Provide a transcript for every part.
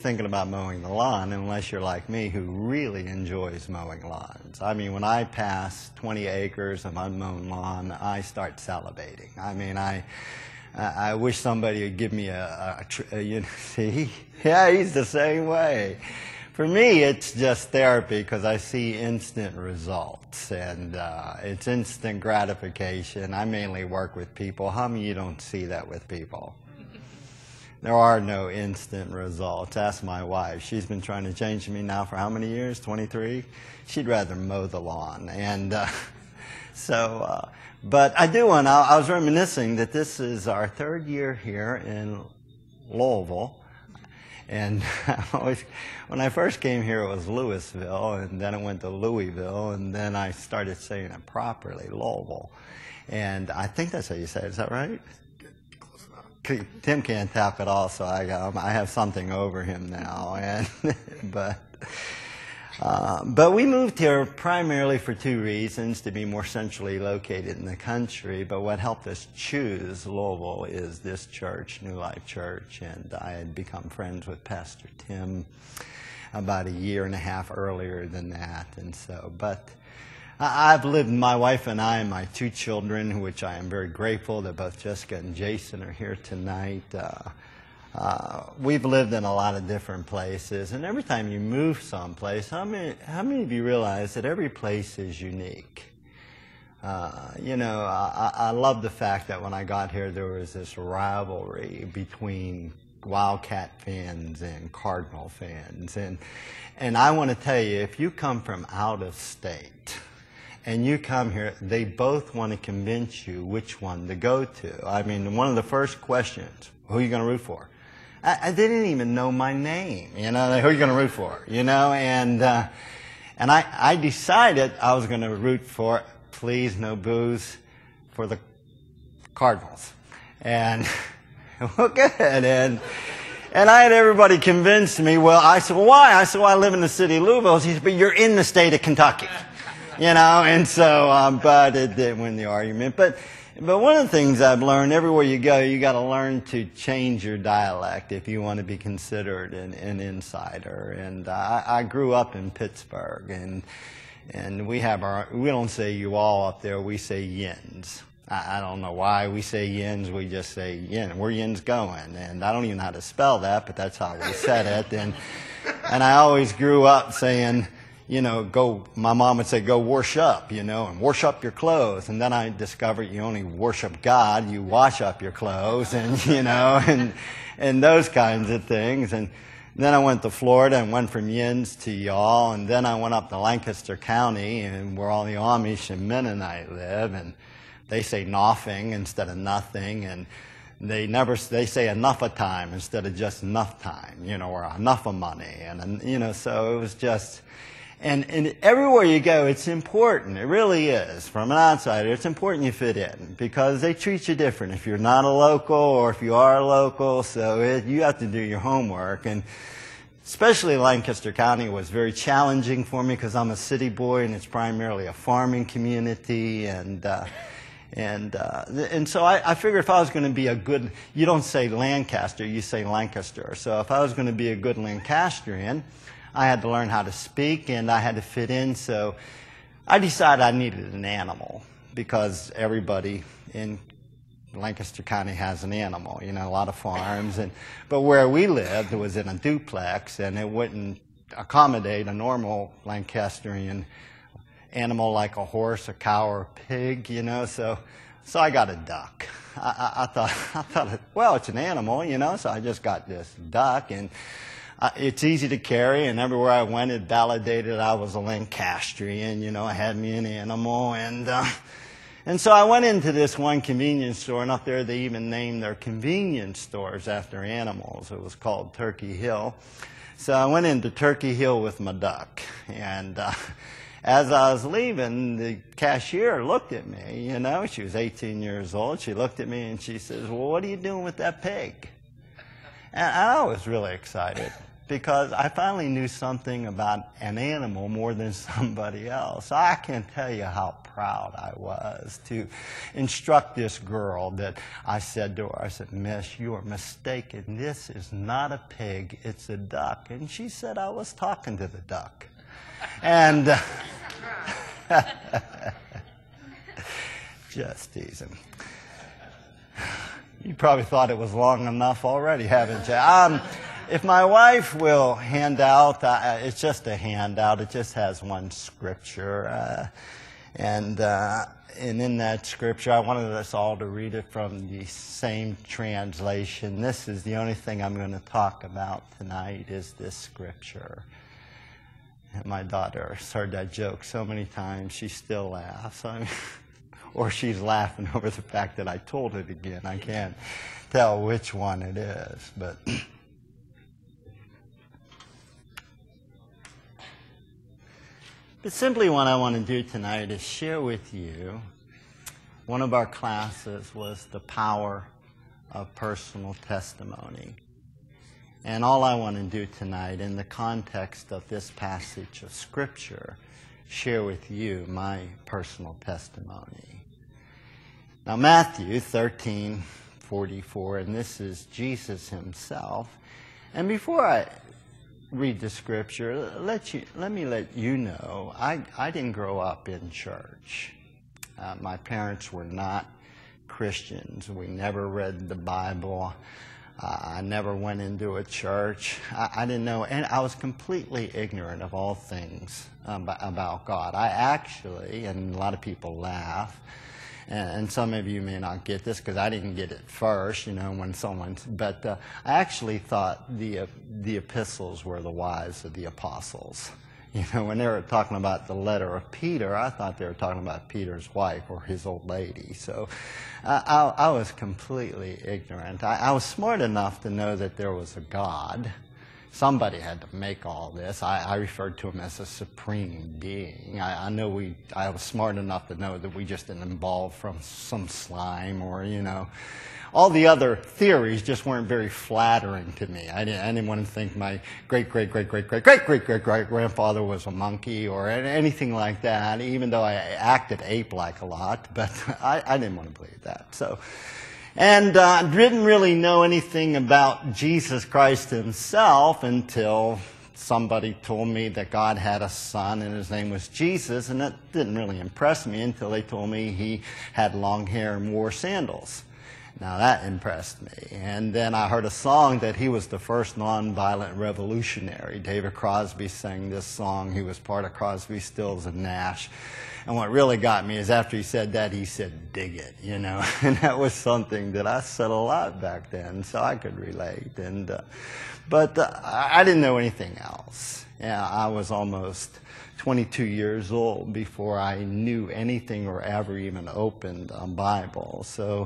thinking about mowing the lawn unless you're like me who really enjoys mowing lawns. I mean, when I pass 20 acres of unmown lawn, I start salivating. I mean, I wish somebody would give me you know, see? Yeah, he's the same way. For me, it's just therapy because I see instant results, and it's instant gratification. I mainly work with people. How many of you don't see that with people? There are no instant results. Ask my wife. She's been trying to change me now for how many years? 23? She'd rather mow the lawn. And but I do want to, I was reminiscing that this is our third year here in Louisville. And when I first came here, it was Louisville, and then it went to Louisville, and then I started saying it properly, Louisville. And I think that's how you say it. Is that right? Close enough. Tim can't talk at all, so I have something over him now. And but we moved here primarily for two reasons: to be more centrally located in the country. But what helped us choose Louisville is this church, New Life Church, and I had become friends with Pastor Tim about a year and a half earlier than that. And so, but I've lived, my wife and I and my two children, which I am very grateful that both Jessica and Jason are here tonight. We've lived in a lot of different places, and every time you move someplace, how many of you realize that every place is unique? You know, I love the fact that when I got here, there was this rivalry between Wildcat fans and Cardinal fans, and I want to tell you, if you come from out of state and you come here, they both want to convince you which one to go to. I mean, one of the first questions, who are you going to root for? I didn't even know my name, you know, who are you going to root for, you know, and I decided I was going to root for, please, no booze, for the Cardinals. And, well, good, and I had everybody convince me. Well, I said, well, why? I said, well, I live in the city of Louisville. He said, but you're in the state of Kentucky, you know, and so, but it didn't win the argument. But one of the things I've learned, everywhere you go, you got to learn to change your dialect if you want to be considered an insider. And I grew up in Pittsburgh, and we don't say you all up there, we say yins. I don't know why we say yins, we just say yin. Where yins going? And I don't even know how to spell that, but that's how we said it. And I always grew up saying, you know, my mom would say, go wash up, you know, and wash up your clothes. And then I discovered you only worship God, you wash up your clothes, and, you know, and those kinds of things. And then I went to Florida and went from yins to y'all. And then I went up to Lancaster County, and where all the Amish and Mennonite live. And they say nothing instead of nothing. And they say enough of time instead of just enough time, you know, or enough of money. And, you know, so it was just, and everywhere you go, it's important. It really is. From an outsider, it's important you fit in because they treat you different if you're not a local or if you are a local. So you have to do your homework. And especially Lancaster County was very challenging for me because I'm a city boy and it's primarily a farming community. And so I figured if I was going to be a good, you don't say Lancaster, you say Lancaster. So if I was going to be a good Lancastrian, I had to learn how to speak and I had to fit in. So I decided I needed an animal because everybody in Lancaster County has an animal, you know, a lot of farms. But where we lived was in a duplex and it wouldn't accommodate a normal Lancastrian animal like a horse, a cow, or a pig, you know. So I got a duck. I thought, well, it's an animal, you know. So I just got this duck, and it's easy to carry. And everywhere I went, it validated I was a Lancastrian, you know. I had me an animal, and so I went into this one convenience store, and up there they even named their convenience stores after animals. It was called Turkey Hill. So I went into Turkey Hill with my duck, and as I was leaving, the cashier looked at me, you know. She was 18 years old. She looked at me and she says, well, what are you doing with that pig? And I was really excited. because I finally knew something about an animal more than somebody else. I can't tell you how proud I was to instruct this girl that I said to her, I said, "Miss, you are mistaken. This is not a pig, it's a duck." And she said I was talking to the duck. And just teasing. You probably thought it was long enough already, haven't you? If my wife will hand out, it's just a handout. It just has one scripture. And in that scripture, I wanted us all to read it from the same translation. This is the only thing I'm going to talk about tonight is this scripture. And my daughter has heard that joke so many times, she still laughs. I mean, or she's laughing over the fact that I told it again. I can't tell which one it is, but... But simply what I want to do tonight is share with you, one of our classes was the power of personal testimony. And all I want to do tonight in the context of this passage of Scripture, share with you my personal testimony. Now Matthew 13:44, and this is Jesus himself. And before I read the scripture, let me let you know, I didn't grow up in church. My parents were not Christians. We never read the Bible. I never went into a church. I didn't know, and I was completely ignorant of all things about God. I actually, and a lot of people laugh, and some of you may not get this because I didn't get it first, when but I actually thought the epistles were the wives of the apostles. When they were talking about the letter of Peter, I thought they were talking about Peter's wife or his old lady. So I was completely ignorant. I was smart enough to know that there was a God. Somebody had to make all this. I referred to him as a supreme being. I was smart enough to know that we just didn't evolve from some slime or, all the other theories just weren't very flattering to me. I didn't want to think my great-great-great-great-great-great-great-grandfather was a monkey or anything like that, even though I acted ape-like a lot, but I didn't want to believe that. And didn't really know anything about Jesus Christ himself until somebody told me that God had a son and his name was Jesus, and that didn't really impress me until they told me he had long hair and wore sandals. Now that impressed me. And then I heard a song that he was the first nonviolent revolutionary. David Crosby sang this song. He was part of Crosby, Stills, and Nash. And what really got me is after he said that, he said, "Dig it," And that was something that I said a lot back then, so I could relate. But I didn't know anything else. I was almost 22 years old before I knew anything or ever even opened a Bible.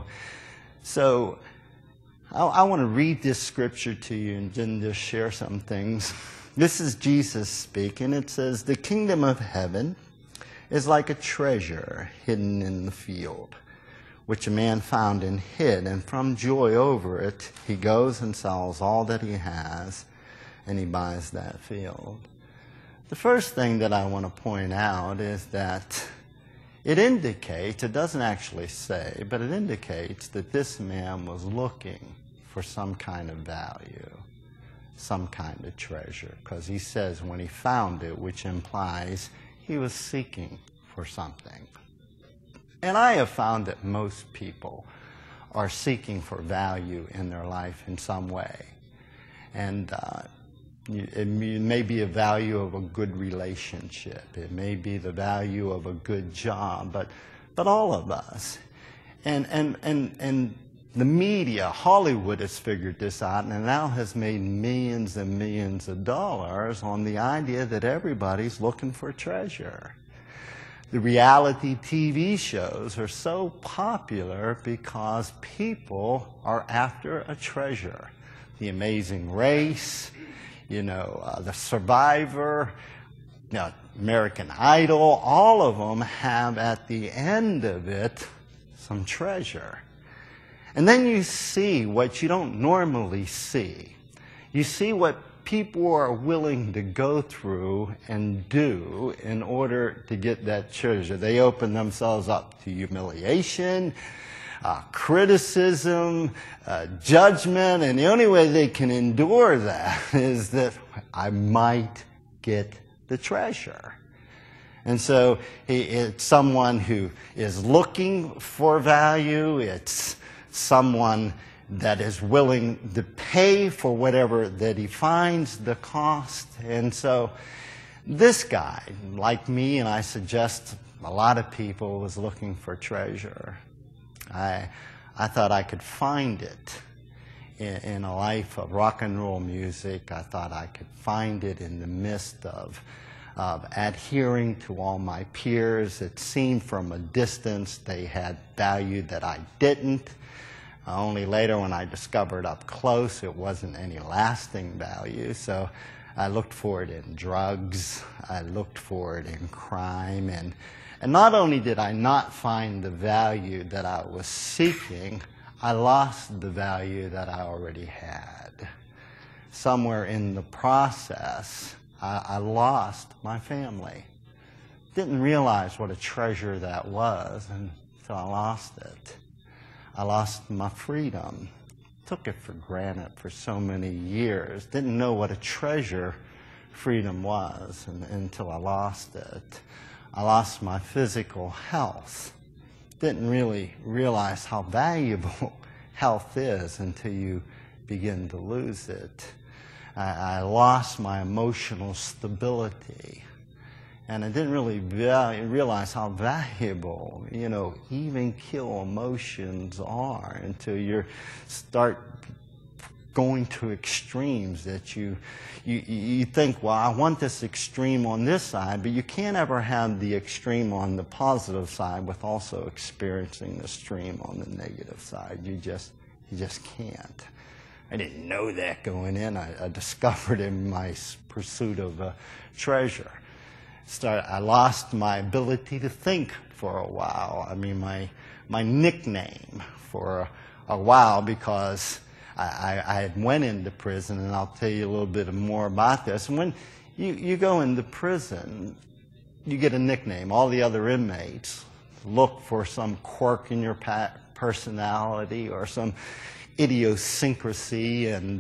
So I want to read this scripture to you and then just share some things. This is Jesus speaking. It says, "The kingdom of heaven is like a treasure hidden in the field, which a man found and hid, and from joy over it he goes and sells all that he has, and he buys that field." The first thing that I want to point out is that it doesn't actually say, but it indicates that this man was looking for some kind of value, some kind of treasure, because he says when he found it, which implies he was seeking for something. And I have found that most people are seeking for value in their life in some way. And it may be a value of a good relationship. It may be the value of a good job, but all of us. And the media, Hollywood has figured this out and now has made millions and millions of dollars on the idea that everybody's looking for treasure. The reality TV shows are so popular because people are after a treasure. The Amazing Race, The Survivor, American Idol, all of them have at the end of it some treasure. And then you see what you don't normally see. You see what people are willing to go through and do in order to get that treasure. They open themselves up to humiliation, criticism, judgment, and the only way they can endure that is that I might get the treasure. And so it's someone who is looking for value. It's someone that is willing to pay for whatever that he finds the cost. And so this guy, like me, and I suggest a lot of people, was looking for treasure. I thought I could find it in a life of rock and roll music. I thought I could find it in the midst of adhering to all my peers. It seemed from a distance they had value that I didn't. Only later when I discovered up close it wasn't any lasting value. So I looked for it in drugs. I looked for it in crime. And not only did I not find the value that I was seeking, I lost the value that I already had. Somewhere in the process, I lost my family. Didn't realize what a treasure that was until I lost it. I lost my freedom. Took it for granted for so many years. Didn't know what a treasure freedom was until I lost it. I lost my physical health. Didn't really realize how valuable health is until you begin to lose it. I lost my emotional stability. And I didn't really realize how valuable, even kill emotions are until you start going to extremes that you think, well, I want this extreme on this side, but you can't ever have the extreme on the positive side with also experiencing the extreme on the negative side. You just can't. I didn't know that going in. I discovered in my pursuit of treasure. I lost my ability to think for a while. I mean, my nickname for a while, because I had went into prison, and I'll tell you a little bit more about this. And when you go into prison, you get a nickname. All the other inmates look for some quirk in your personality or some idiosyncrasy, and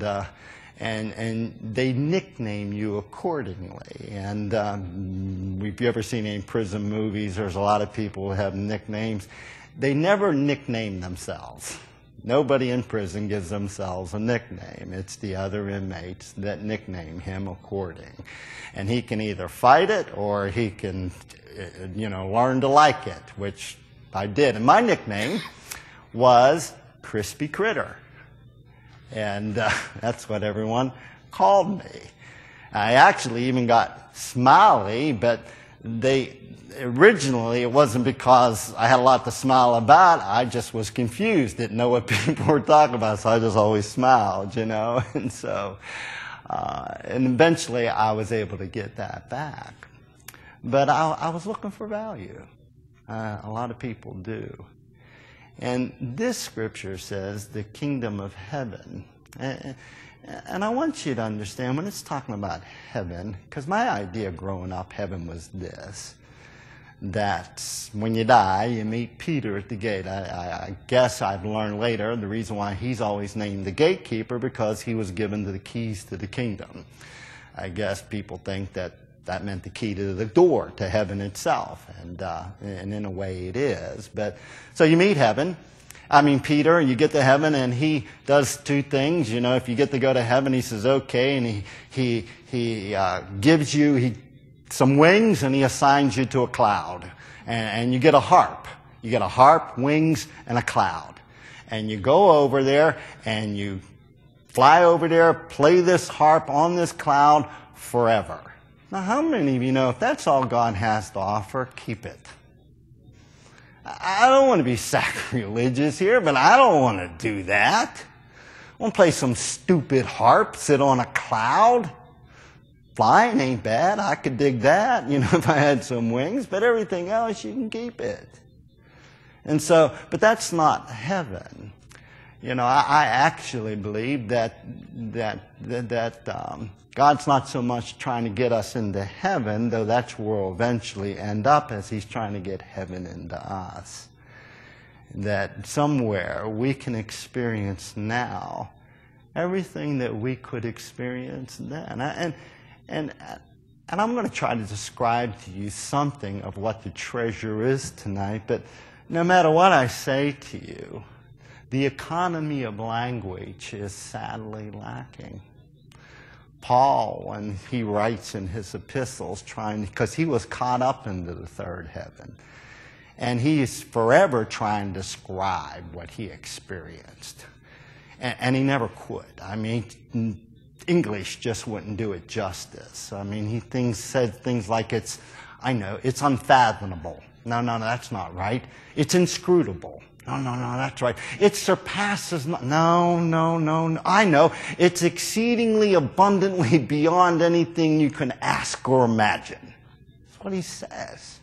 they nickname you accordingly. And if you've ever seen any prison movies, there's a lot of people who have nicknames. They never nickname themselves. Nobody in prison gives themselves a nickname. It's the other inmates that nickname him according. And he can either fight it or he can, learn to like it, which I did. And my nickname was Crispy Critter. And that's what everyone called me. I actually even got Smiley, but originally it wasn't because I had a lot to smile about. I just was confused, didn't know what people were talking about, so I just always smiled, And so, and eventually I was able to get that back. But I was looking for value. A lot of people do. And this scripture says the kingdom of heaven. And I want you to understand when it's talking about heaven, because my idea growing up, heaven was this, that when you die, you meet Peter at the gate. I guess I've learned later the reason why he's always named the gatekeeper, because he was given the keys to the kingdom. I guess people think that meant the key to the door to heaven itself, and in a way it is. But so you meet Peter, and you get to heaven, and he does two things. If you get to go to heaven, he says okay, and he gives you some wings, and he assigns you to a cloud, and you get a harp. You get a harp, wings, and a cloud, and you go over there and you fly over there, play this harp on this cloud forever. Now, how many of you know if that's all God has to offer, keep it? I don't want to be sacrilegious here, but I don't want to do that. I want to play some stupid harp, sit on a cloud. Flying ain't bad. I could dig that, if I had some wings, but everything else, you can keep it. And so, but that's not heaven. I actually believe that God's not so much trying to get us into heaven, though that's where we'll eventually end up, as he's trying to get heaven into us. That somewhere we can experience now everything that we could experience then. And I'm going to try to describe to you something of what the treasure is tonight, but no matter what I say to you, the economy of language is sadly lacking. Paul, when he writes in his epistles, because he was caught up into the third heaven, and he's forever trying to describe what he experienced. And he never could. I mean, English just wouldn't do it justice. I mean, he said things like, it's unfathomable. No, that's not right. It's inscrutable. No, that's right. It surpasses, no. I know. It's exceedingly abundantly beyond anything you can ask or imagine. That's what he says.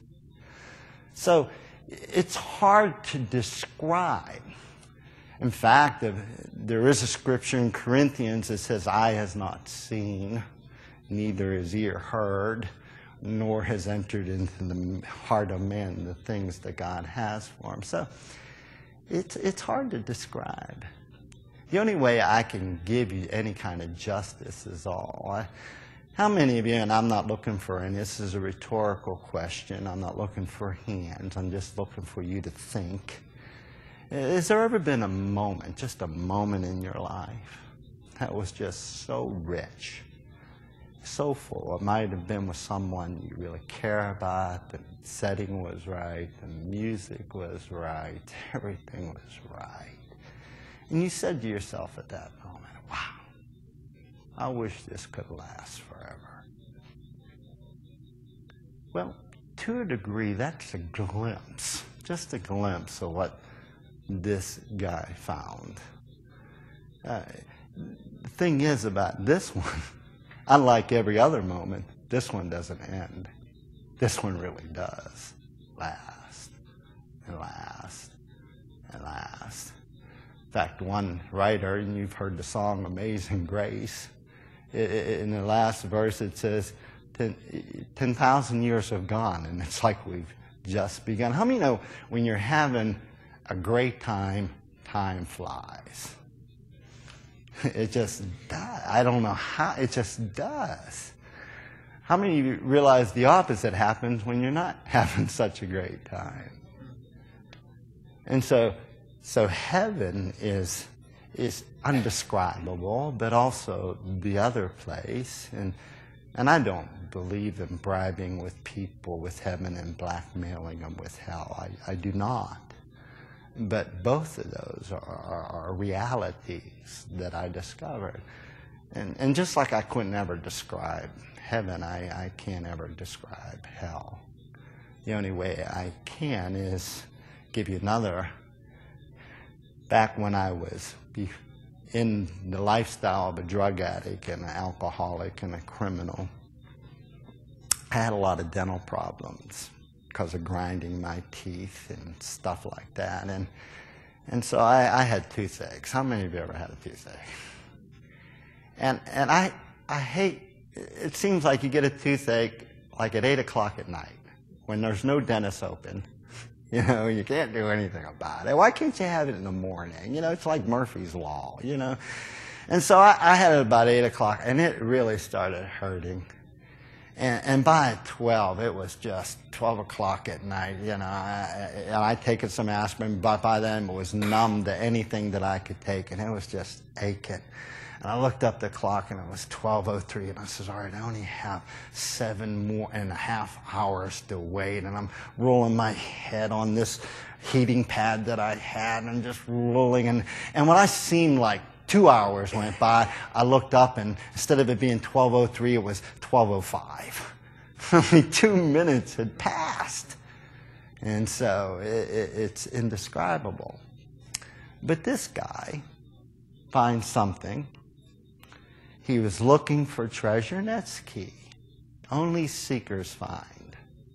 So it's hard to describe. In fact, there is a scripture in Corinthians that says, eye has not seen, neither has ear heard, nor has entered into the heart of man the things that God has for him. So it's hard to describe. The only way I can give you any kind of justice is all. How many of you, and I'm not looking for, and this is a rhetorical question, I'm not looking for hands, I'm just looking for you to think. Has there ever been a moment, just a moment in your life that was just so rich, so full? It might have been with someone you really care about, the setting was right, the music was right, everything was right. And you said to yourself at that moment, wow, I wish this could last forever. Well, to a degree, that's a glimpse, just a glimpse of what this guy found. The thing is about this one, unlike every other moment, this one doesn't end. This one really does last and last and last. In fact, one writer, and you've heard the song Amazing Grace, in the last verse it says, 10,000 years have gone, and it's like we've just begun. How many know when you're having a great time, time flies? It just does. I don't know how, it just does. How many of you realize the opposite happens when you're not having such a great time? And so heaven is undescribable, but also the other place. And I don't believe in bribing with people with heaven and blackmailing them with hell. I do not. But both of those are realities that I discovered. And just like I couldn't ever describe heaven, I can't ever describe hell. The only way I can is give you another. Back when I was in the lifestyle of a drug addict and an alcoholic and a criminal, I had a lot of dental problems because of grinding my teeth and stuff like that. And so I had toothaches. How many of you ever had a toothache? And I hate, it seems like you get a toothache like at 8 o'clock at night when there's no dentist open. You know, you can't do anything about it. Why can't you have it in the morning? You know, it's like Murphy's Law, you know. And so I had it about 8 o'clock, and it really started hurting. And by 12, it was just 12 o'clock at night, you know. I'd taken some aspirin, but by then it was numb to anything that I could take, and it was just aching. And I looked up the clock, and it was 12:03, and I said, all right, I only have 7.5 hours to wait. And I'm rolling my head on this heating pad that I had, and just rolling. And when I seemed like 2 hours went by, I looked up, and instead of it being 12:03, it was 12:05. Only 2 minutes had passed. And so it's indescribable. But this guy finds something. He was looking for treasure, and that's key. Only seekers find.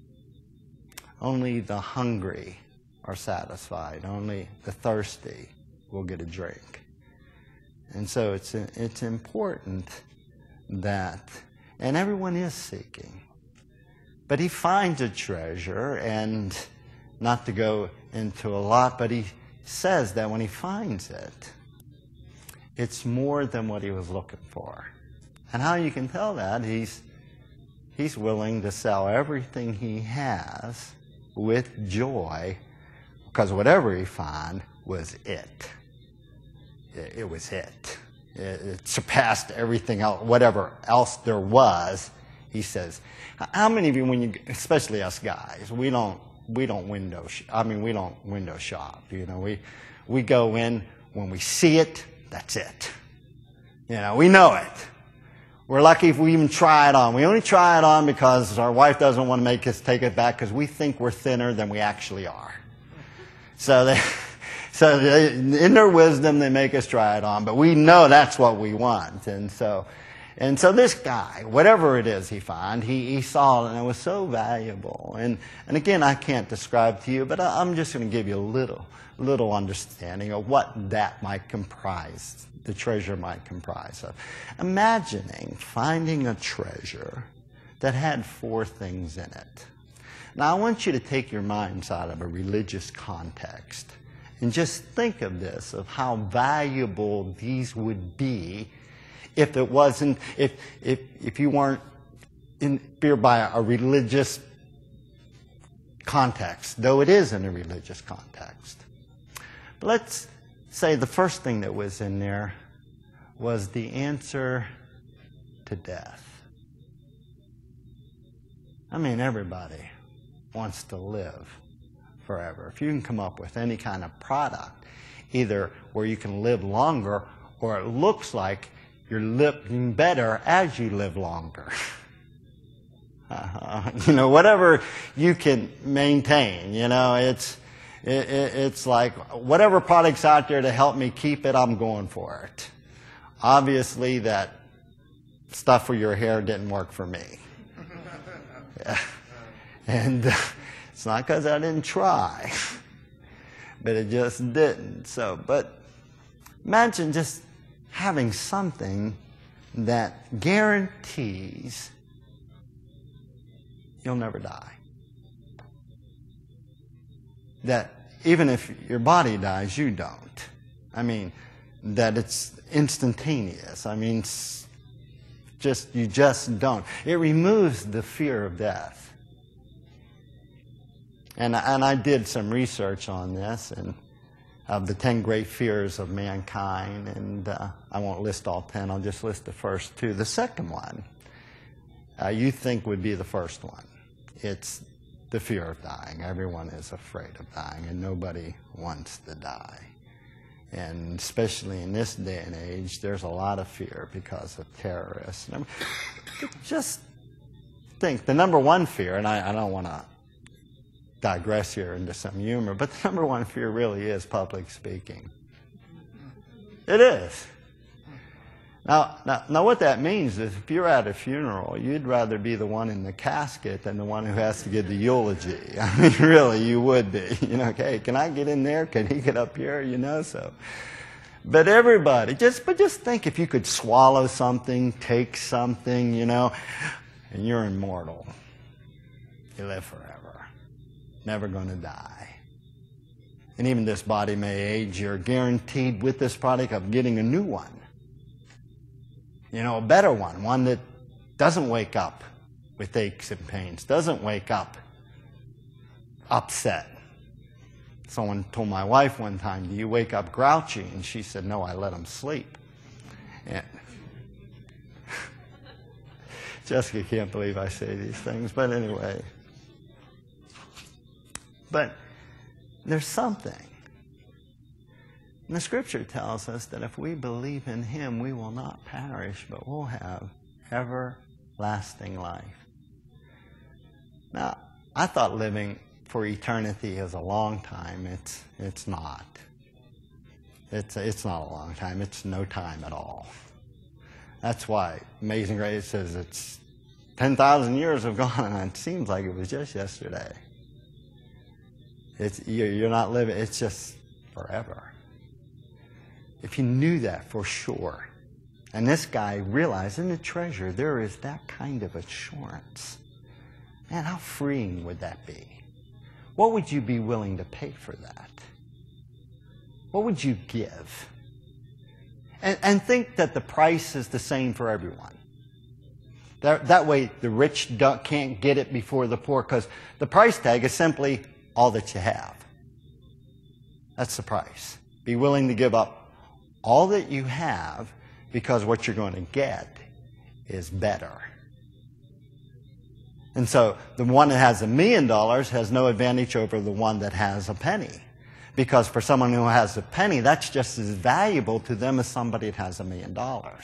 Only the hungry are satisfied. Only the thirsty will get a drink. And so it's important that, and everyone is seeking. But he finds a treasure, and not to go into a lot, but he says that when he finds it, it's more than what he was looking for. And how you can tell that, he's willing to sell everything he has with joy, because whatever he found was it. It was it. It surpassed everything else, whatever else there was. He says, how many of you, especially us guys, we don't window shop. You know, we go in when we see it. That's it. You know, we know it. We're lucky if we even try it on. We only try it on because our wife doesn't want to make us take it back because we think we're thinner than we actually are. So in their wisdom, they make us try it on, but we know that's what we want. And so this guy, whatever it is he found, he saw it, and it was so valuable. And again, I can't describe to you, but I'm just going to give you a little understanding of what that might comprise, the treasure might comprise of. Imagining finding a treasure that had 4 things in it. Now, I want you to take your minds out of a religious context and just think of this, of how valuable these would be if it wasn't, if you weren't inspired by a religious context, though it is in a religious context. But let's say the first thing that was in there was the answer to death. I mean, everybody wants to live forever. If you can come up with any kind of product, either where you can live longer or it looks like you're living better as you live longer. You know, whatever you can maintain, you know, it's like whatever product's out there to help me keep it, I'm going for it. Obviously, that stuff for your hair didn't work for me. Yeah. And it's not because I didn't try, but it just didn't. So, but imagine just having something that guarantees you'll never die. That even if your body dies, you don't. I mean, that it's instantaneous. I mean, you just don't. It removes the fear of death. And I did some research on this, and of the 10 great fears of mankind, and I won't list all 10, I'll just list the first 2. The second one, you think would be the first one. It's the fear of dying. Everyone is afraid of dying, and nobody wants to die. And especially in this day and age, there's a lot of fear because of terrorists. Just think, the number one fear, and I don't want to digress here into some humor, but the number one fear really is public speaking. It is. Now what that means is if you're at a funeral, you'd rather be the one in the casket than the one who has to give the eulogy. I mean, really, you would be. You know, okay, can I get in there? Can he get up here? You know, so. But everybody, just think if you could swallow something, take something, you know, and you're immortal. You live forever. Never going to die. And even this body may age, you're guaranteed with this product of getting a new one. You know, a better one that doesn't wake up with aches and pains, doesn't wake up upset. Someone told my wife one time, do you wake up grouchy? And she said, no, I let him sleep. And Jessica can't believe I say these things, but anyway. But there's something. And the Scripture tells us that if we believe in Him, we will not perish, but we'll have everlasting life. Now, I thought living for eternity is a long time. It's not. It's not a long time. It's no time at all. That's why Amazing Grace says it's 10,000 years have gone, and it seems like it was just yesterday. You're not living, it's just forever. If you knew that for sure, And this guy realized in the treasure there is that kind of assurance. Man, how freeing would that be? What would you be willing to pay for that? What would you give? And think that the price is the same for everyone. That way the rich can't get it before the poor, because the price tag is simply all that you have. That's the price. Be willing to give up all that you have, because what you're going to get is better. And so the one that has $1 million has no advantage over the one that has a penny. Because for someone who has a penny, that's just as valuable to them as somebody that has $1 million.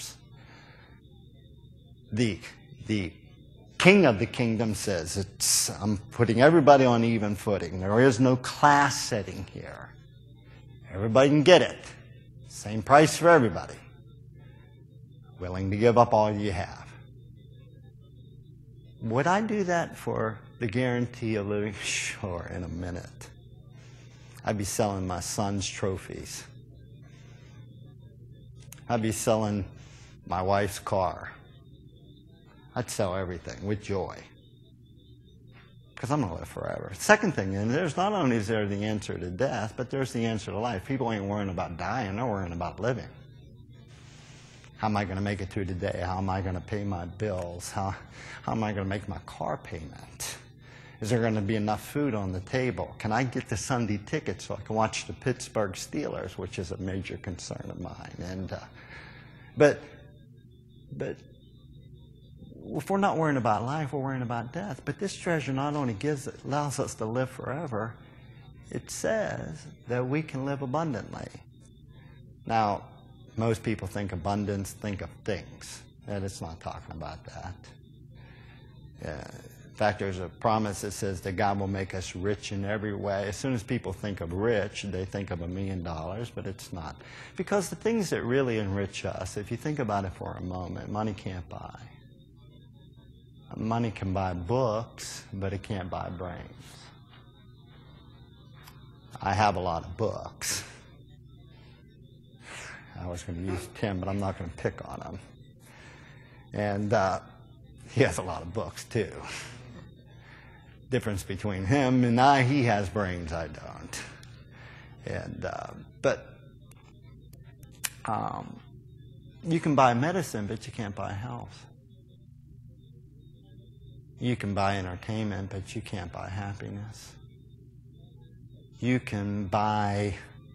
The king of the kingdom says, I'm putting everybody on even footing. There is no class setting here. Everybody can get it. Same price for everybody. Willing to give up all you have. Would I do that for the guarantee of living? Sure, in a minute. I'd be selling my son's trophies. I'd be selling my wife's car. I'd sell everything with joy. Because I'm going to live forever. Second thing, and there's not only is there the answer to death, but there's the answer to life. People ain't worrying about dying, they're worrying about living. How am I going to make it through the day? How am I going to pay my bills? How am I going to make my car payment? Is there going to be enough food on the table? Can I get the Sunday ticket so I can watch the Pittsburgh Steelers, which is a major concern of mine? And but if we're not worrying about life, we're worrying about death. But this treasure not only allows us to live forever, it says that we can live abundantly. Now, most people think abundance, think of things. And it's not talking about that. In fact, there's a promise that says that God will make us rich in every way. As soon as people think of rich, they think of $1 million, but it's not. Because the things that really enrich us, if you think about it for a moment, money can't buy. Money can buy books, but it can't buy brains. I have a lot of books. I was going to use Tim, but I'm not going to pick on him. And he has a lot of books, too. Difference between him and I, he has brains, I don't. And you can buy medicine, but you can't buy health. You can buy entertainment, but you can't buy happiness. You can buy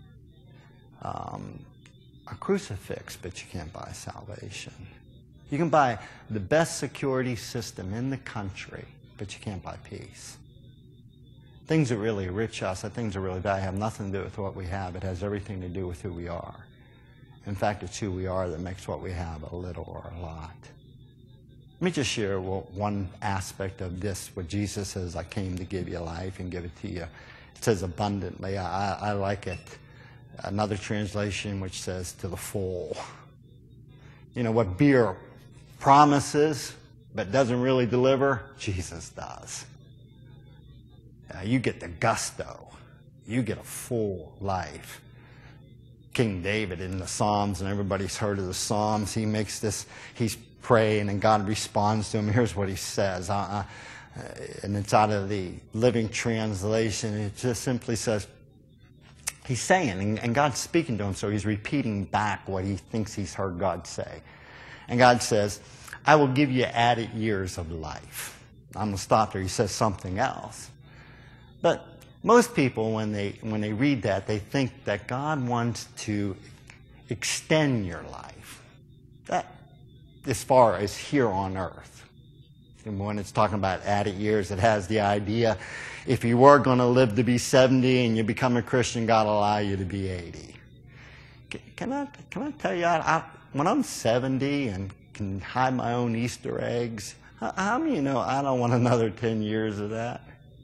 a crucifix, but you can't buy salvation. You can buy the best security system in the country, but you can't buy peace. Things that really enrich us, the things that really bad, have nothing to do with what we have. It has everything to do with who we are. In fact, it's who we are that makes what we have a little or a lot. Let me just share one aspect of this, where Jesus says, I came to give you life and give it to you. It says abundantly. I like it. Another translation which says to the full. You know what beer promises but doesn't really deliver? Jesus does. You get the gusto. You get a full life. King David in the Psalms, and everybody's heard of the Psalms, he makes this, he's praying and God responds to him. Here's what he says. And it's out of the Living Translation. It just simply says, he's saying, and God's speaking to him, so he's repeating back what he thinks he's heard God say. And God says, I will give you added years of life. I'm going to stop there. He says something else. But most people, when they read that, they think that God wants to extend your life. That, as far as here on earth. And when it's talking about added years, it has the idea, if you were going to live to be 70 and you become a Christian, God will allow you to be 80. Can I tell you, when I'm 70 and can hide my own Easter eggs, how many of you know I don't want another 10 years of that?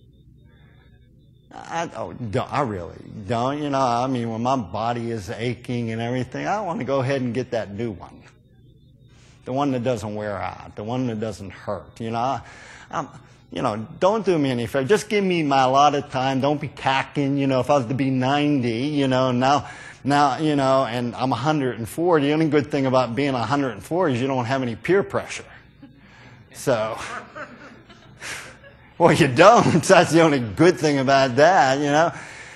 I really don't. You know, I mean, when my body is aching and everything, I want to go ahead and get that new one. The one that doesn't wear out. The one that doesn't hurt. You know, don't do me any favor. Just give me my allotted time. Don't be tacking. You know, if I was to be 90, you know, now Now, you know, and I'm 104. The only good thing about being 104 is you don't have any peer pressure. So, well, you don't. That's the only good thing about that, you know.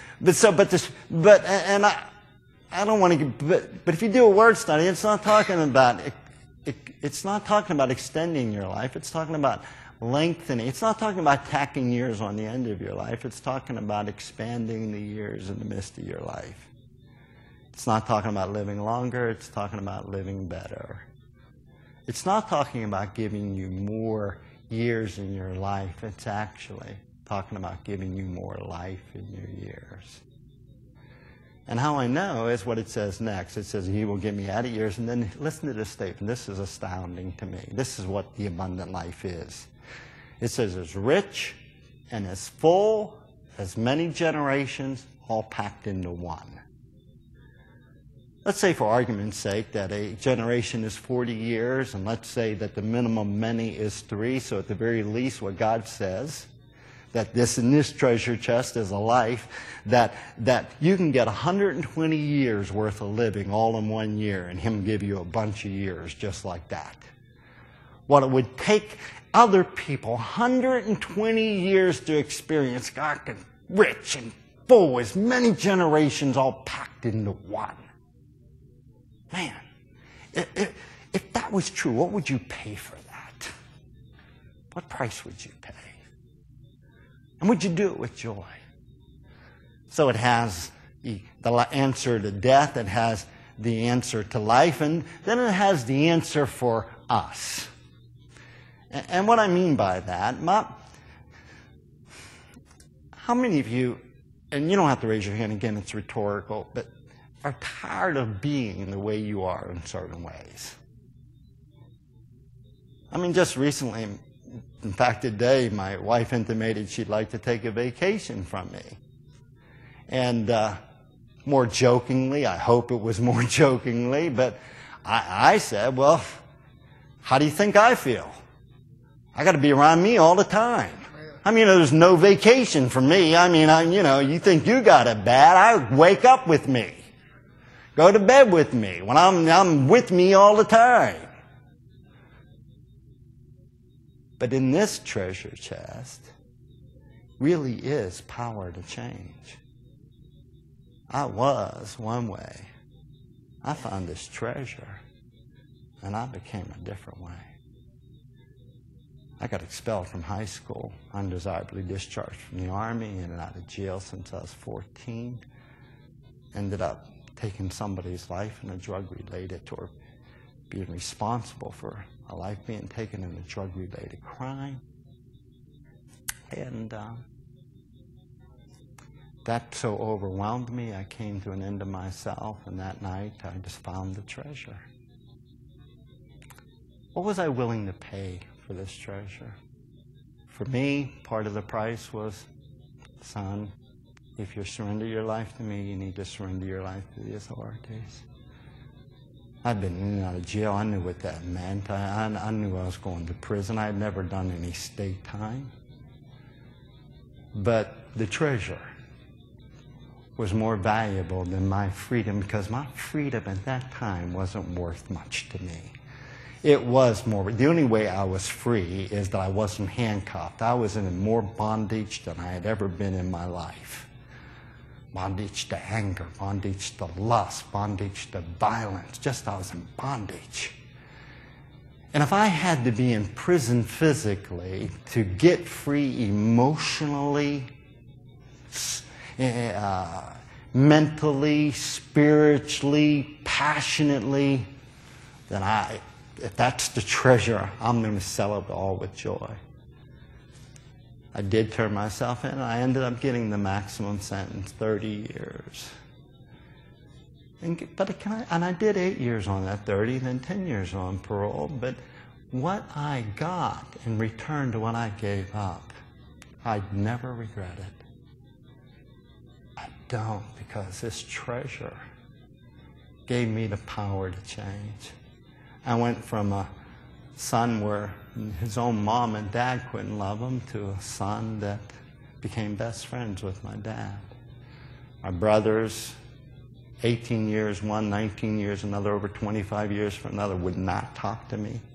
I don't want to. But if you do a word study, it's not talking about. It's not talking about extending your life. It's talking about lengthening. It's not talking about tacking years on the end of your life. It's talking about expanding the years in the midst of your life. It's not talking about living longer. It's talking about living better. It's not talking about giving you more years in your life. It's actually talking about giving you more life in your years. And how I know is what it says next. It says, He will give me added years. And then listen to this statement. This is astounding to me. This is what the abundant life is. It says, as rich and as full as many generations, all packed into one. Let's say, for argument's sake, that a generation is 40 years, and let's say that the minimum many is 3, so at the very least what God says, that in this treasure chest is a life, that you can get 120 years worth of living all in 1 year, and Him give you a bunch of years just like that. What it would take other people 120 years to experience, God can rich and full, as many generations all packed into one. Man, if that was true, what would you pay for that? What price would you pay? And would you do it with joy? So it has the answer to death, it has the answer to life, and then it has the answer for us. And what I mean by that, how many of you, and you don't have to raise your hand again, it's rhetorical, but are tired of being the way you are in certain ways? I mean, just recently, in fact, today, my wife intimated she'd like to take a vacation from me. And more jokingly, I hope it was more jokingly, but I said, well, how do you think I feel? I got to be around me all the time. I mean, there's no vacation for me. I mean, you think you got it bad. I wake up with me. Go to bed with me. When I'm with me all the time. But in this treasure chest, really is power to change. I was one way. I found this treasure, and I became a different way. I got expelled from high school, undesirably discharged from the Army, in and out of jail since I was 14. Ended up taking somebody's life in a drug-related, or being responsible for a life being taken in a drug-related crime. And that so overwhelmed me, I came to an end of myself, and that night I just found the treasure. What was I willing to pay for this treasure? For me, part of the price was, son, if you surrender your life to me, you need to surrender your life to the authorities. I'd been in and out of jail. I knew what that meant. I knew I was going to prison. I had never done any state time. But the treasure was more valuable than my freedom, because my freedom at that time wasn't worth much to me. It was more. The only way I was free is that I wasn't handcuffed. I was in more bondage than I had ever been in my life. Bondage to anger, bondage to lust, bondage to violence. Just I was in bondage. And if I had to be in prison physically to get free emotionally, mentally, spiritually, passionately, then if that's the treasure, I'm going to sell it all with joy. I did turn myself in, and I ended up getting the maximum sentence, 30 years. And I did 8 years on that 30, then 10 years on parole. But what I got in return to what I gave up, I'd never regret it. I don't, because this treasure gave me the power to change. I went from a son where his own mom and dad couldn't love him to a son that became best friends with my dad. My brothers 18 years one, 19 years another, over 25 years for another, would not talk to me.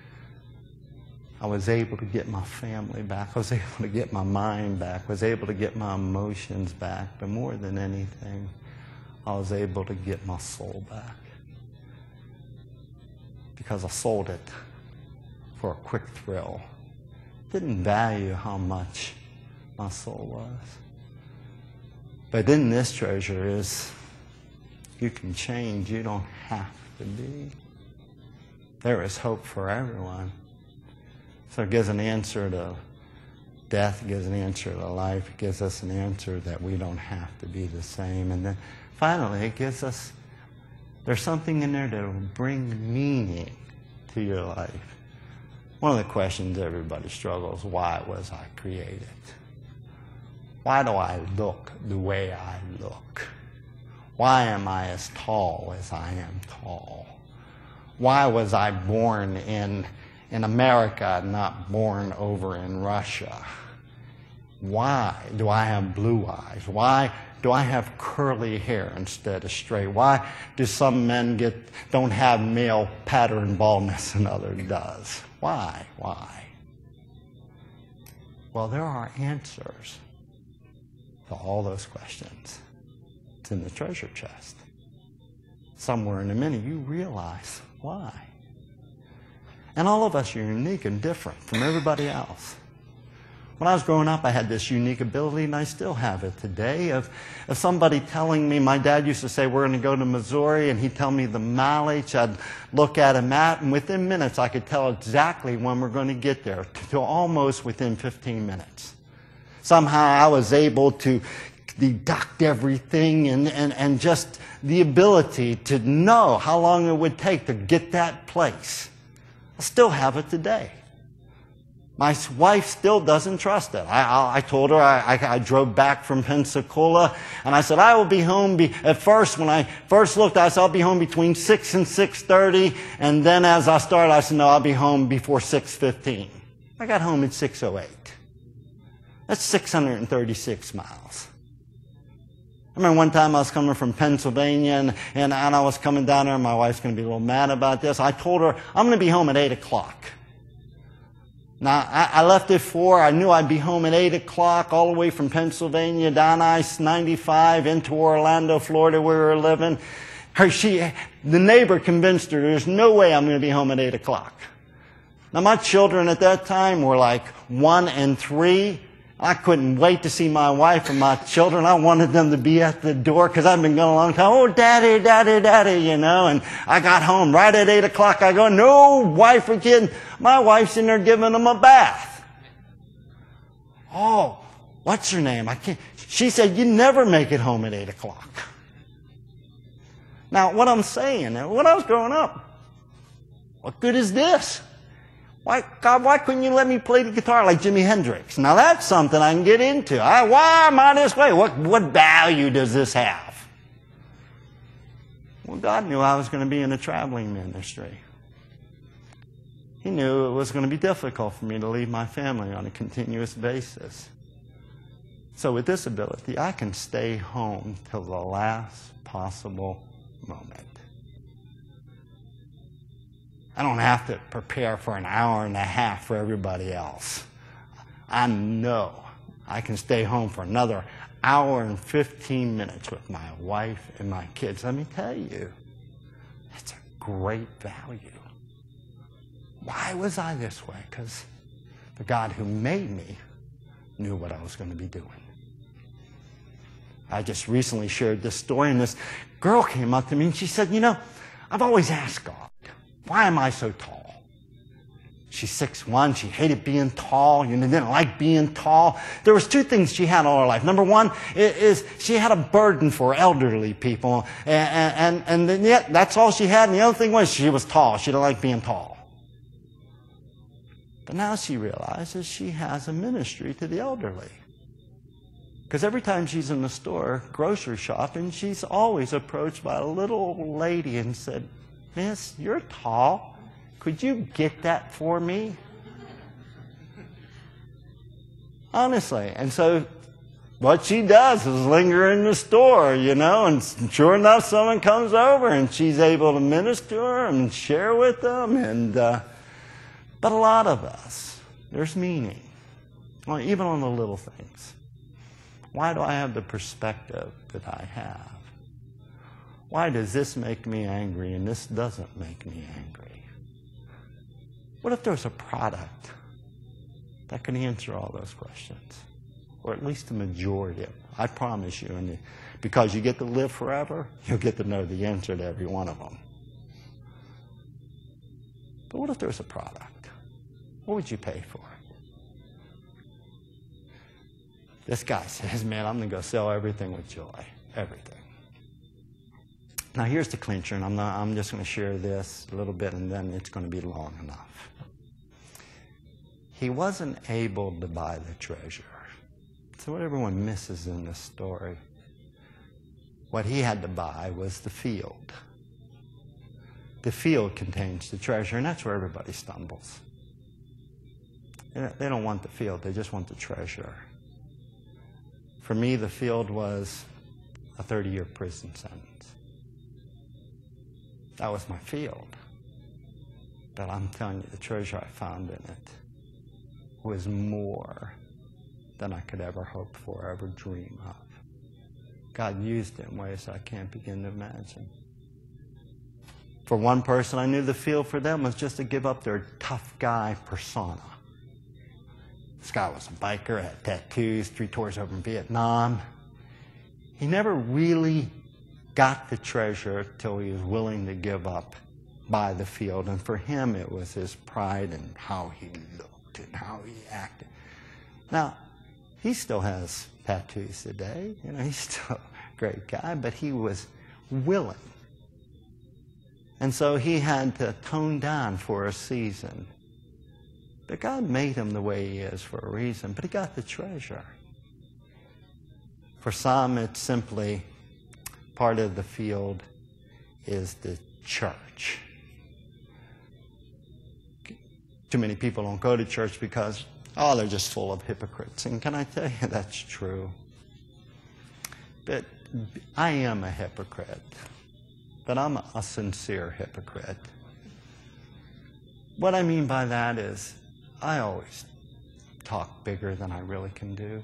I was able to get my family back. I was able to get my mind back. I was able to get my emotions back. But more than anything, I was able to get my soul back. Because I sold it for a quick thrill. Didn't value how much my soul was. But then this treasure is, you can change. You don't have to be. There is hope for everyone. So it gives an answer to death, it gives an answer to life, it gives us an answer that we don't have to be the same. And then finally, it gives us, there's something in there that will bring meaning to your life. One of the questions everybody struggles, why was I created? Why do I look the way I look? Why am I as tall as I am tall? Why was I born in America, not born over in Russia? Why do I have blue eyes? Why do I have curly hair instead of straight? Why do some men don't have male pattern baldness and others does? Why? Why? Well, there are answers to all those questions. It's in the treasure chest. Somewhere in a minute you realize why. And all of us are unique and different from everybody else. When I was growing up, I had this unique ability, and I still have it today, of somebody telling me, my dad used to say, we're going to go to Missouri, and he'd tell me the mileage. I'd look at a map, and within minutes, I could tell exactly when we're going to get there, to almost within 15 minutes. Somehow I was able to deduct everything and just the ability to know how long it would take to get that place. I still have it today. My wife still doesn't trust it. I told her, I drove back from Pensacola, and I said, I will be home. At first, when I first looked, I said, I'll be home between 6 and 6:30. And then as I started, I said, no, I'll be home before 6:15. I got home at 6:08. That's 636 miles. I remember one time I was coming from Pennsylvania, and I was coming down there, and my wife's going to be a little mad about this. I told her, I'm going to be home at 8 o'clock. Now, I left at 4. I knew I'd be home at 8 o'clock, all the way from Pennsylvania, down I-95, into Orlando, Florida, where we were living. The neighbor convinced her, there's no way I'm going to be home at 8 o'clock. Now, my children at that time were like 1 and 3. I couldn't wait to see my wife and my children. I wanted them to be at the door because I've been gone a long time. Oh, daddy, daddy, daddy, you know. And I got home right at 8 o'clock. I go, no, wife or kid. My wife's in there giving them a bath. Oh, what's her name? She said, you never make it home at 8 o'clock. Now, what I'm saying, when I was growing up, what good is this? God, why couldn't you let me play the guitar like Jimi Hendrix? Now that's something I can get into. Why am I this way? What value does this have? Well, God knew I was going to be in the traveling ministry. He knew it was going to be difficult for me to leave my family on a continuous basis. So with this ability, I can stay home till the last possible moment. I don't have to prepare for an hour and a half for everybody else. I know I can stay home for another hour and 15 minutes with my wife and my kids. Let me tell you, that's a great value. Why was I this way? Because the God who made me knew what I was going to be doing. I just recently shared this story, and this girl came up to me and she said, you know, I've always asked God, why am I so tall? She's 6'1". She hated being tall. You know, didn't like being tall. There was 2 things she had all her life. Number one is she had a burden for elderly people. And yet that's all she had. And the other thing was she was tall. She didn't like being tall. But now she realizes she has a ministry to the elderly. Because every time she's in the store, grocery shopping, she's always approached by a little old lady and said, Miss, you're tall. Could you get that for me? Honestly. And so what she does is linger in the store, and sure enough, someone comes over and she's able to minister to them and share with them. But a lot of us, there's meaning, well, even on the little things. Why do I have the perspective that I have? Why does this make me angry and this doesn't make me angry? What if there's a product that can answer all those questions? Or at least the majority of them. I promise you, and because you get to live forever, you'll get to know the answer to every one of them. But what if there's a product? What would you pay for it? This guy says, man, I'm going to go sell everything with joy. Everything. Now here's the clincher, and I'm just going to share this a little bit, and then it's going to be long enough. He wasn't able to buy the treasure. So what everyone misses in this story, what he had to buy was the field. The field contains the treasure, and that's where everybody stumbles. They don't want the field, they just want the treasure. For me, the field was a 30-year prison sentence. That was my field. But I'm telling you, the treasure I found in it was more than I could ever hope for, ever dream of. God used it in ways I can't begin to imagine. For one person, I knew the field for them was just to give up their tough guy persona. This guy was a biker, had tattoos, 3 tours over in Vietnam. He never really got the treasure till he was willing to give up, buy the field. And for him, it was his pride and how he looked and how he acted. Now, he still has tattoos today. He's still a great guy, but he was willing. And so he had to tone down for a season. But God made him the way he is for a reason, but he got the treasure. For some, it's simply part of the field is the church. Too many people don't go to church because, they're just full of hypocrites. And can I tell you that's true? But I am a hypocrite. But I'm a sincere hypocrite. What I mean by that is I always talk bigger than I really can do.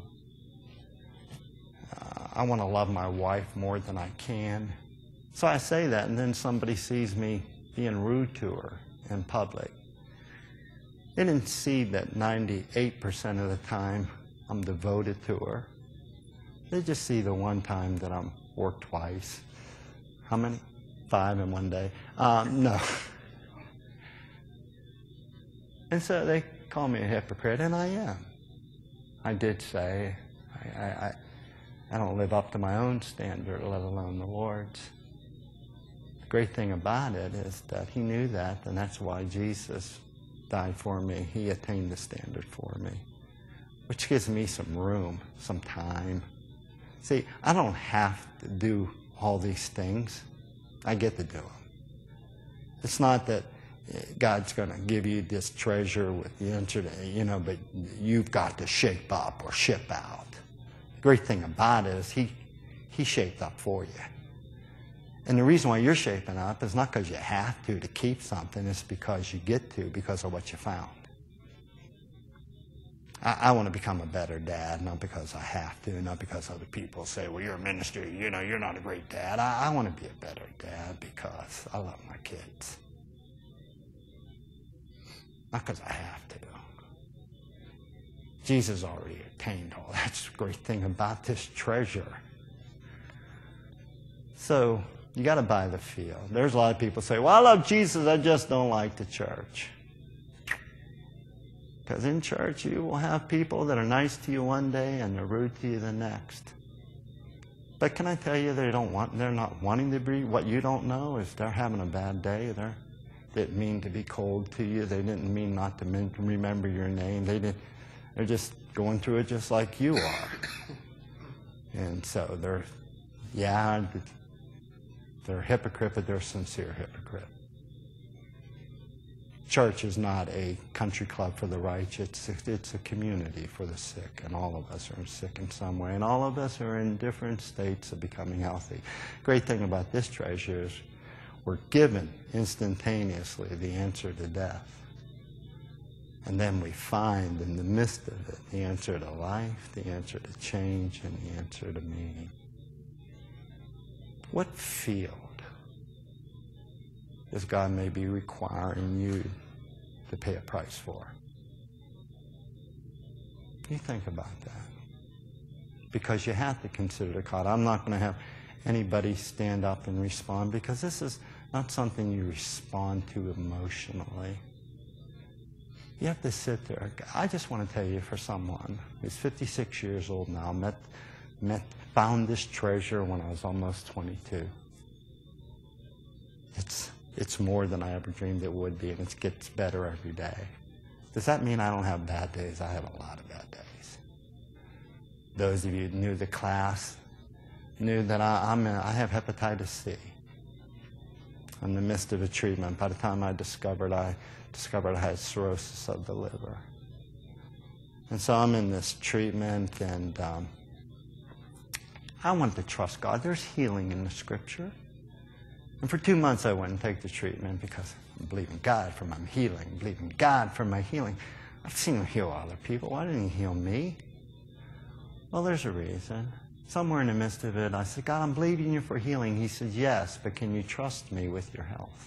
I want to love my wife more than I can. So I say that, and then somebody sees me being rude to her in public. They didn't see that 98% of the time I'm devoted to her. They just see the one time that I'm worked twice. How many? 5 in one day. No. And so they call me a hypocrite, and I am. I did say, I don't live up to my own standard, let alone the Lord's. The great thing about it is that he knew that, and that's why Jesus died for me. He attained the standard for me, which gives me some room, some time. See, I don't have to do all these things. I get to do them. It's not that God's going to give you this treasure with the answer to, but you've got to shape up or ship out. The great thing about it is he shaped up for you. And the reason why you're shaping up is not because you have to keep something. It's because you get to, because of what you found. I want to become a better dad, not because I have to, not because other people say, well, you're a minister, you're not a great dad. I want to be a better dad because I love my kids. Not because I have to. Jesus already attained all. That's the great thing about this treasure. So you got to buy the field. There's a lot of people say, well, I love Jesus, I just don't like the church. Because in church you will have people that are nice to you one day and they're rude to you the next. But can I tell you, they're not wanting to be. What you don't know is they're having a bad day. They didn't mean to be cold to you. They didn't mean not to remember your name. They're just going through it just like you are. And so they're a hypocrite, but they're a sincere hypocrite. church is not a country club for the righteous. It's a community for the sick, and all of us are sick in some way, and all of us are in different states of becoming healthy. Great thing about this treasure is we're given instantaneously the answer to death. And then we find in the midst of it the answer to life, the answer to change, and the answer to meaning. What field is God may be requiring you to pay a price for? You think about that. Because you have to consider God. I'm not going to have anybody stand up and respond, because this is not something you respond to emotionally. You have to sit there. I just want to tell you, for someone who's 56 years old now, found this treasure when I was almost 22. It's more than I ever dreamed it would be, and it gets better every day. Does that mean I don't have bad days? I have a lot of bad days. Those of you who knew the class knew that I have hepatitis C. In the midst of a treatment, by the time I discovered I had cirrhosis of the liver. And so I'm in this treatment, and I want to trust God. There's healing in the Scripture. And for 2 months I wouldn't take the treatment because I'm believing God for my healing, believing God for my healing. I've seen Him heal other people. Why didn't He heal me? Well, there's a reason. Somewhere in the midst of it, I said, God, I'm believing you for healing. He said, yes, but can you trust me with your health?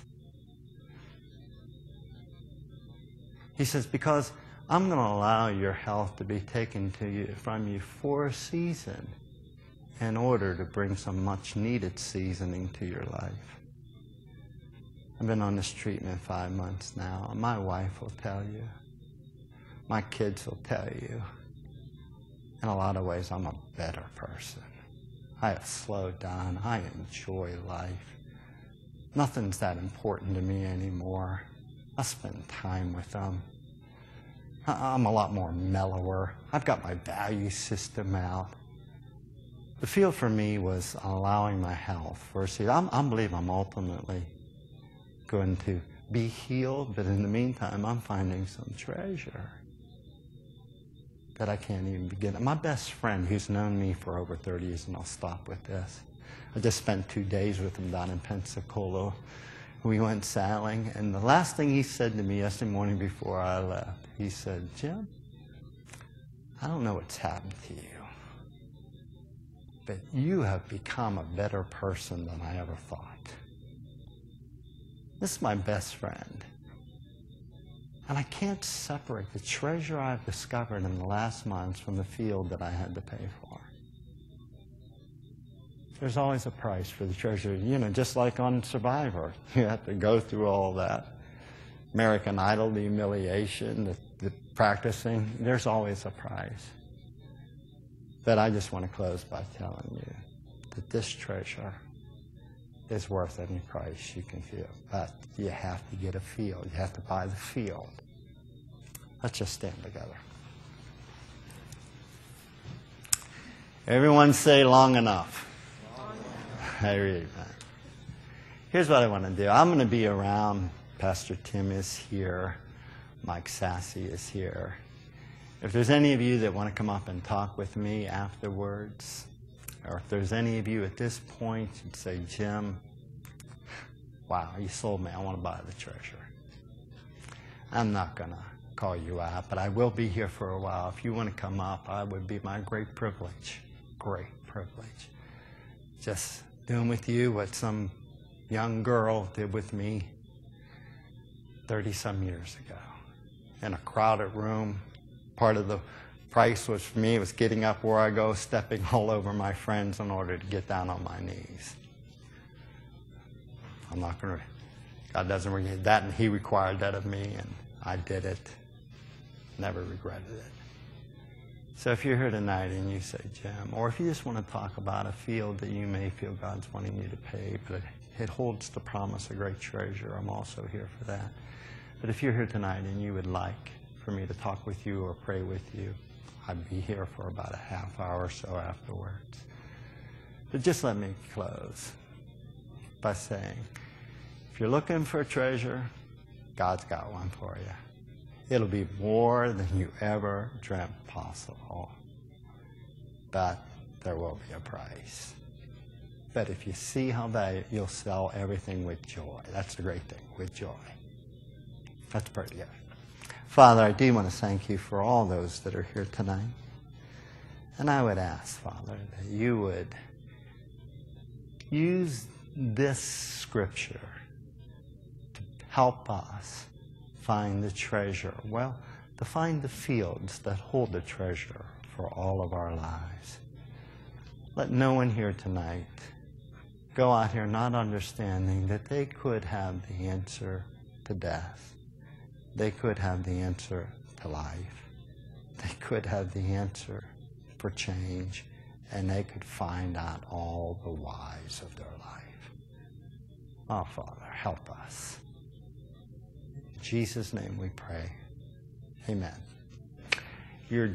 He says, because I'm going to allow your health to be taken from you for a season in order to bring some much-needed seasoning to your life. I've been on this treatment 5 months now, and my wife will tell you. My kids will tell you. In a lot of ways, I'm a better person. I have slowed down. I enjoy life. Nothing's that important to me anymore. I spend time with them. I'm a lot more mellower. I've got my value system out. The field for me was allowing my health for a season. I believe I'm ultimately going to be healed, but in the meantime, I'm finding some treasure that I can't even begin. My best friend, who's known me for over 30 years, and I'll stop with this. I just spent 2 days with him down in Pensacola. We went sailing, and the last thing he said to me yesterday morning before I left, he said, Jim, I don't know what's happened to you, but you have become a better person than I ever thought. This is my best friend. And I can't separate the treasure I've discovered in the last months from the field that I had to pay for. There's always a price for the treasure. You know, just like on Survivor, you have to go through all that. American Idol, the humiliation, the practicing, there's always a price. But I just want to close by telling you that this treasure is worth any price you can feel. But you have to get a field. You have to buy the field. Let's just stand together. Everyone say long enough. I read that. Here's what I want to do. I'm going to be around. Pastor Tim is here. Mike Sassy is here. If there's any of you that want to come up and talk with me afterwards, or if there's any of you at this point and say, Jim, wow, you sold me. I want to buy the treasure. I'm not going to call you out, but I will be here for a while. If you want to come up, I would be my great privilege. Just doing with you what some young girl did with me 30-some years ago in a crowded room. Part of the price was for me was getting up where I go, stepping all over my friends in order to get down on my knees. I'm not going to, God doesn't regret that, and He required that of me, and I did it. Never regretted it. So if you're here tonight and you say, Jim, or if you just want to talk about a field that you may feel God's wanting you to pay, but it holds the promise of great treasure, I'm also here for that. But if you're here tonight and you would like for me to talk with you or pray with you, I'd be here for about a half hour or so afterwards. But just let me close by saying, if you're looking for a treasure, God's got one for you. It'll be more than you ever dreamt possible. But there will be a price. But if you see how valuable, you'll sell everything with joy. That's the great thing, with joy. That's pretty good. Father, I do want to thank you for all those that are here tonight. And I would ask, Father, that you would use this scripture to help us find the treasure. Well, to find the fields that hold the treasure for all of our lives. Let no one here tonight go out here not understanding that they could have the answer to death. They could have the answer to life. They could have the answer for change, and they could find out all the whys of their life. Oh, Father, help us. In Jesus' name we pray. Amen. Your